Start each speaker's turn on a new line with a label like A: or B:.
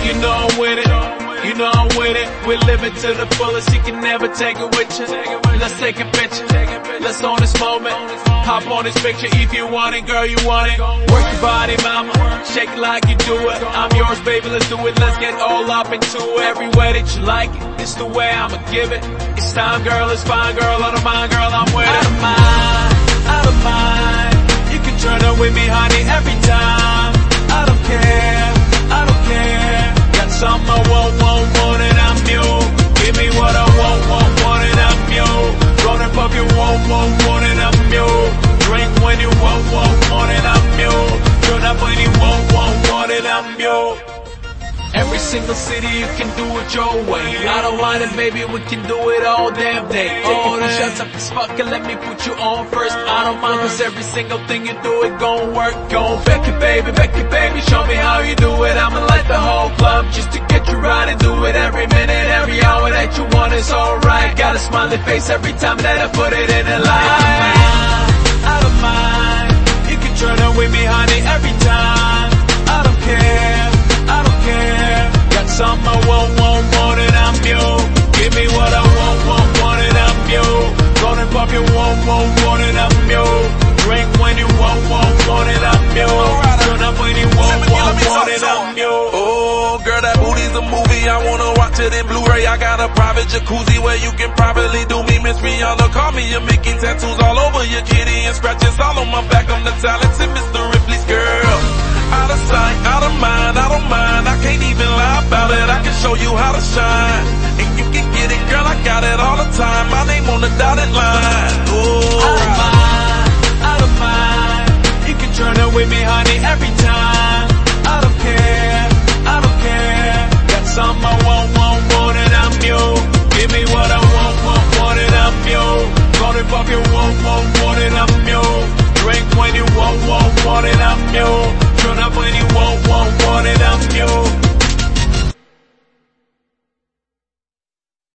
A: You know I'm with it. You know I'm with it. We're living to the fullest. You can never take it with you. Let's take a picture. Let's own this moment. Hop on this picture if you want it, girl, you want it. Work your body, mama. Shake it like you do it. I'm yours, baby, let's do it. Let's get all up into it. Every way that you like it, it's the way I'ma give it. It's time, girl, it's fine, girl. Out of mind, girl, I'm with it. Out of mind, out of mind. You can turn up with me, honey, every time. I don't care, I don't care. Got something I want, and I'm you. Give me what I want, and I'm you. Roll up up, you want, and I'm you. Drink when you want, and I'm you. Turn up when you want, and I'm you. Every single city you can do it your way. I don't mind it, baby, we can do it all damn day. All the shots up as fuck and let me put you on first. I don't mind, cause every single thing you do it gon' work. Gon' back it, baby, show me how you do it. I'ma light the whole club just to get you right and do it every minute, every hour that you want is alright. Got a smiley face every time that I put it in the light. Out of mind, you can turn up with me, honey, every time. I don't care, I don't care. Got something I want, and I'm you. Give me what I want, and I'm you. Gonna pop your want, and I'm you. Drink when you want, and I'm you. Turn up when you want, and I'm you.
B: Oh, girl, that booty's a movie. I wanna watch it in Blu-ray. I got a private jacuzzi where you can privately do me. Miss Rihanna, call me. You're making tattoos all over your kitty and scratches all on my back. I'm the talented Mr. Ripley's girl. Out of sight, out of mind, I don't mind. I can't even lie about it. I can show you how to shine, and you can get it, girl. I got it all the time. My name on the dotted line. Oh.